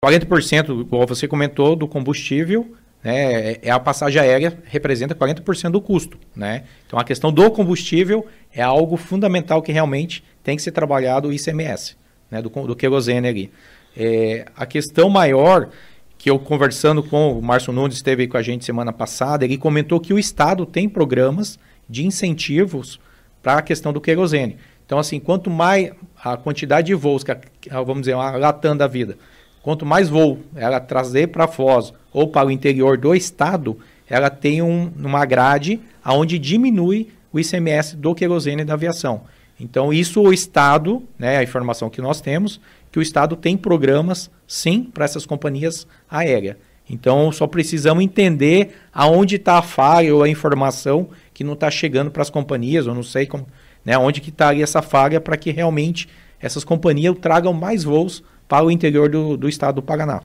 40%, igual você comentou, do combustível, né, a passagem aérea representa 40% do custo, né? Então, a questão do combustível é algo fundamental que realmente tem que ser trabalhado o ICMS, né, do querosene ali. A questão maior, que eu conversando com o Márcio Nunes, esteve aí com a gente semana passada, ele comentou que o Estado tem programas de incentivos para a questão do querosene. Então, assim, quanto mais a quantidade de voos, vamos dizer, uma Latam da vida, quanto mais voo ela trazer para Foz ou para o interior do estado, ela tem uma grade onde diminui o ICMS do querosene da aviação. Então, isso o Estado, né, a informação que nós temos, que o Estado tem programas, sim, para essas companhias aéreas. Então, só precisamos entender aonde está a falha ou a informação que não está chegando para as companhias, ou não sei como, né, onde que está ali essa falha para que realmente essas companhias tragam mais voos para o interior do estado do Paraná.